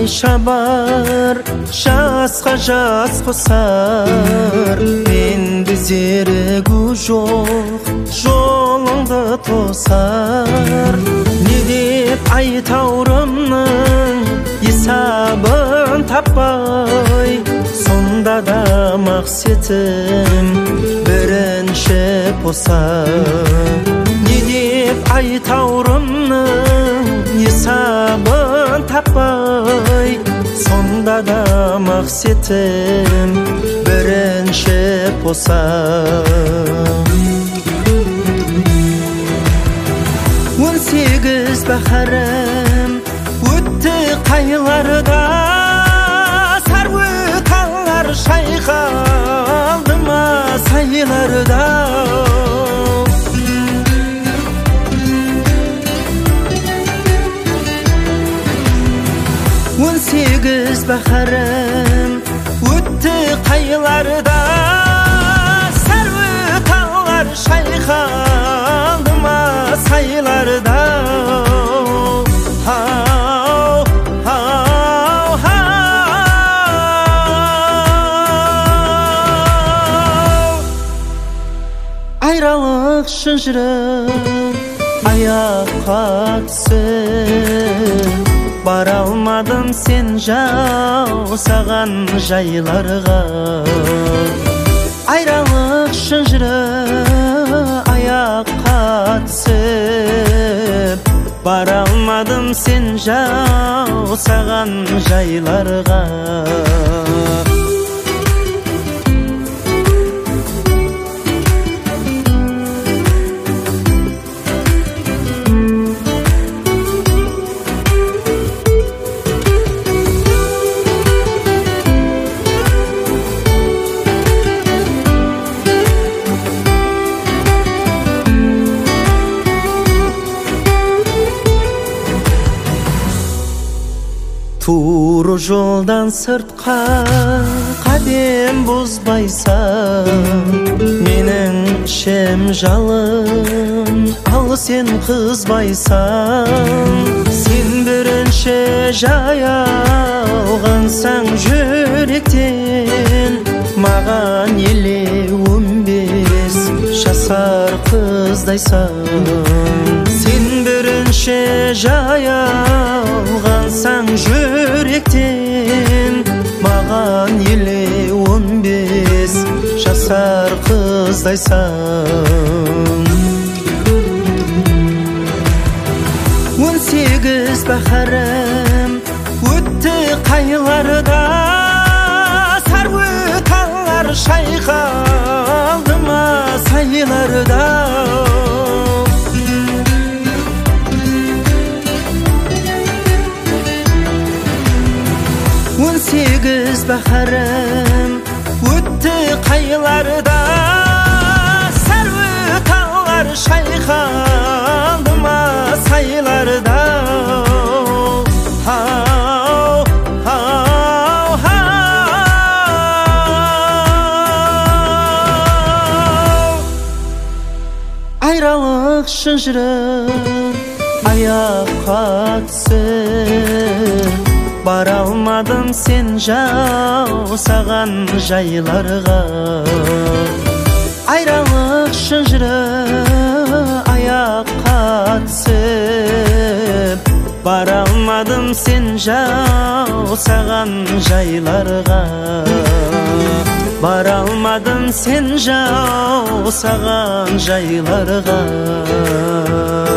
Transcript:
шабар, жасқа жас қосар. Енді зерігу жоқ, жолыңды тосар. Не деп айтаурымның есабын таппай, сонда да мақсетім бірінші посар. Не деп айтаурымның есабын таппай, сонда да мақсетім бірінші посар. 18 бахарым өтті қайларда, сарвы талар шайқалды ма сайларда. 18 бахарым өтті қайларда, сарвы талар шайқалды ма сайларда. Айралық шынжырым аяққа түсіп, бара алмадым сен жаусаған жайларға. Айралық шынжыры аяққа түсіп, бара алмадым сен жаусаған жайларға. Туры жолдан сыртқа қадем бұзбайсың, менің ішім жалын, ал сен қызбайсың. Сен бірінші жайылғансаң жүректен, маған еле 15 жасар қыздайсың. Сен бірінші жайылғансаң жүректен, маған еле 15 жасар қыздайсың. 18 бахарым өтті қайларда, сарвы талар шайқалды ма сайларда. 18 бахарым өтті қайларда, сарвы талар шайқалды ма сайларда. Айралық шынжырым аяққа түсіп, бара алмадым сен жаусаған жайларға. Айралық шынжыры аяққа түсіп, бара алмадым сен жаусаған жайларға. Бара алмадым сен жаусаған жайларға.